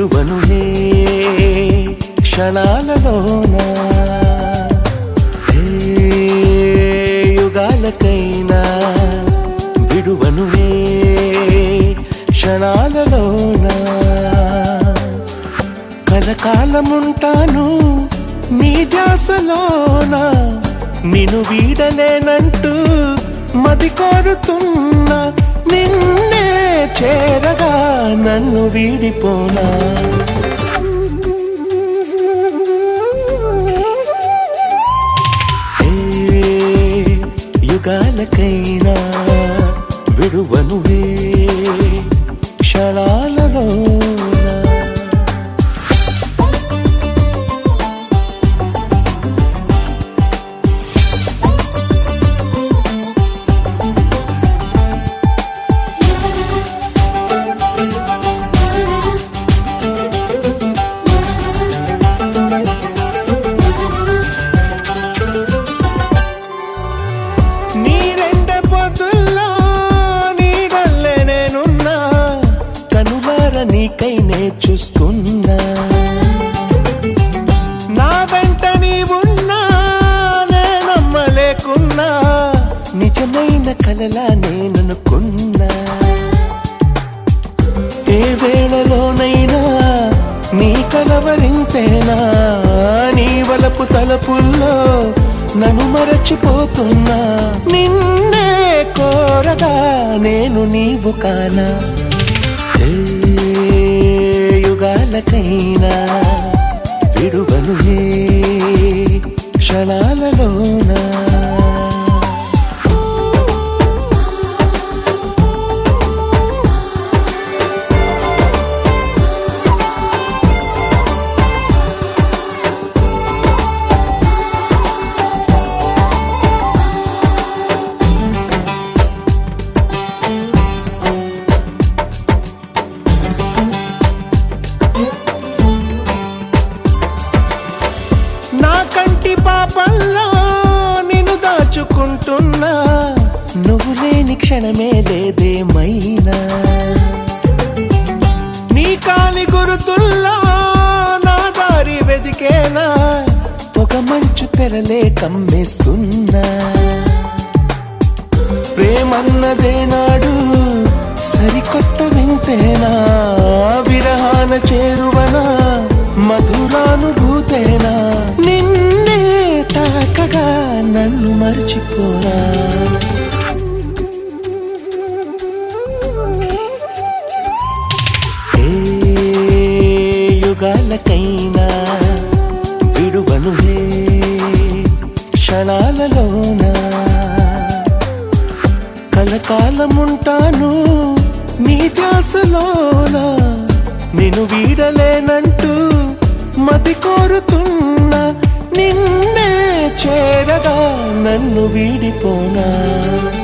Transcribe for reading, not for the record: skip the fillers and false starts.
విడువనులే క్షణాలలోనా యుగాలకైనా విడువనులే క్షణాలలోనా కలకాలముంటాను నీ ధ్యాసలోనా నిన్ను వీడలేనంటూ మది కోరుతున్నా నిన్నే చేరగా నన్ను వీడిపోనా యుగాలకైనా విడువనులే క్షణాలలోనా నీకైనే చూస్తున్నా నా వెంట నీవున్నా నేనమ్మలేకున్నా నిజమైన కలలా నేననుకున్నా ఏ వేళలోనైనా నీ కలవరింతేనా నీ వలపు తలపుల్లో నన్ను మరచిపోతున్నా నిన్నే కోరగా నేను నీవు కానా యుగాలకైనా విడువనులే క్షణాలలోనా కంటి పాపంలో నిన్ను దాచుకుంటున్నా నువ్వు లేని క్షణమే లేదేమైనా నీ కాలి గురుతుల్లో నా దారి వెదికేనా పొగ మంచు తెరలే కమ్మేస్తున్నా ప్రేమన్నదే నాడు సరికొత్త వింతేనా విరహాన చేరువనా మధురానుభూతేనా నిన్నే తాకగా నన్ను మర్చిపోనా యుగాలకైనా విడువనులే క్షణాలలోనా కలకాలముంటాను నీ ధ్యాసలోనా నిన్ను వీడలేనంటూ మది కోరుతున్నా నిన్నే చేరగా నన్ను వీడిపోనా